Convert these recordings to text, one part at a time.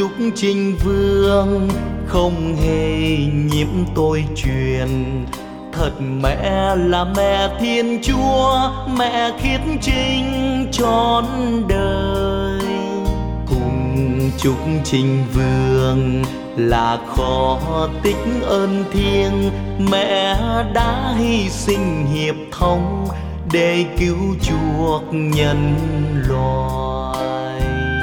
Trúc Trinh Vương không hề nhiễm tôi truyền. Thật mẹ là mẹ Thiên Chúa, mẹ khiết trinh trọn đời. Cùng Trúc Trinh Vương là kho tích ơn thiêng, mẹ đã hy sinh hiệp thông để cứu chuộc nhân loại.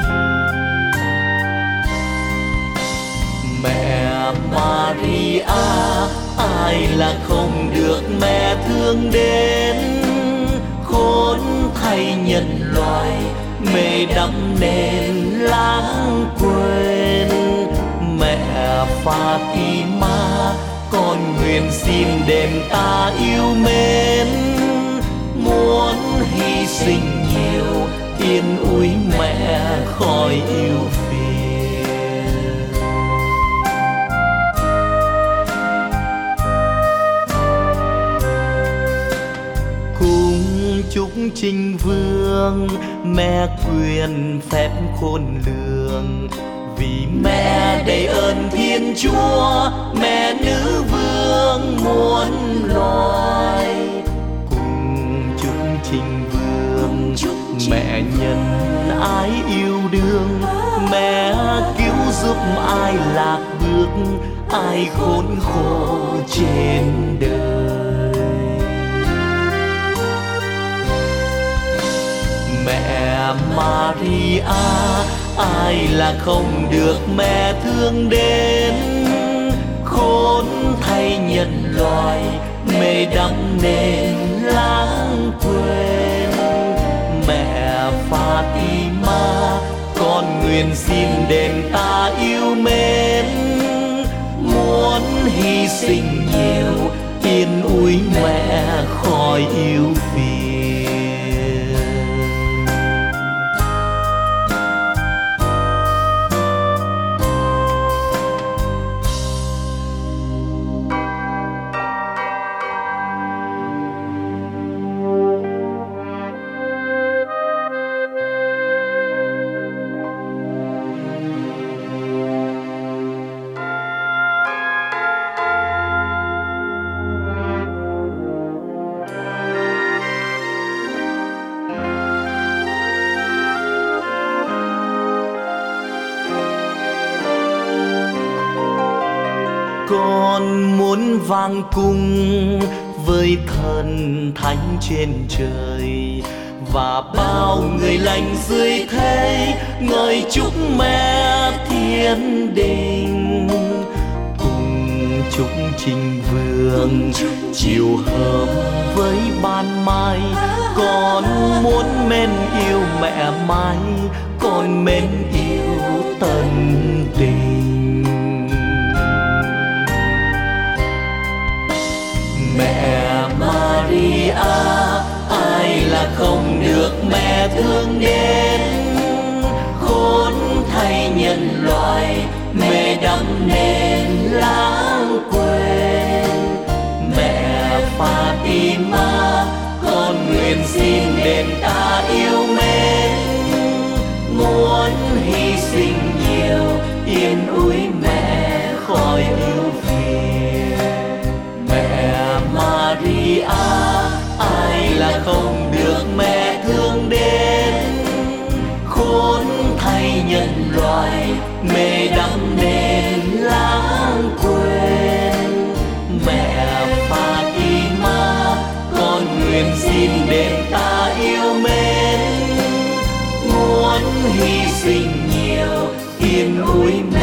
Mẹ Maria, ai là không được mẹ thương đến. Khốn thay nhân loại, mê đắm nên lãng quên. Mẹ Fatima, con nguyện xin đền ta yêu mến. Muốn hy sinh nhiều, yên ủi mẹ khỏi yêu phiền. Cùng Trúc Trinh Vương, mẹ quyền phép khôn lường. Vì mẹ đầy ơn Thiên Chúa, mẹ nữ vương muôn loài. Cùng Trúc Trinh Vương, mẹ nhân ái yêu đương. Mẹ cứu giúp ai lạc bước, ai khốn khổ trên đời. Mẹ Maria, ai là không được mẹ thương đến. Khốn thay nhân loại, mê đắm nên lãng quên. Mẹ Fatima, con nguyện xin đền ta yêu mến. Muốn hy sinh nhiều, yên ủi mẹ khỏi yêu phiền. Con muốn vang cung với thần thánh trên trời, và bao người lành dưới thế ngợi chúc mẹ thiên đình. Cùng Trúc Trinh Vương chiều hôm với ban mai, con muốn mến yêu mẹ mãi, con mến yêu tận tình. Mẹ Maria, ai là không được mẹ thương đến. Khốn thay nhân loại, mê đắm nên lãng quên. Mẹ Fatima, con nguyện xin đền ta yêu mến. Muốn hy sinh nhiều, yên ủi mẹ khỏi yêu phiền. Mẹ Maria, ai là không được mẹ thương đến. Khốn thay nhân loại, mê đắm nên lãng quên. Mẹ Fatima, con nguyện xin đền ta yêu mến. Muốn hy sinh nhiều, yên ủi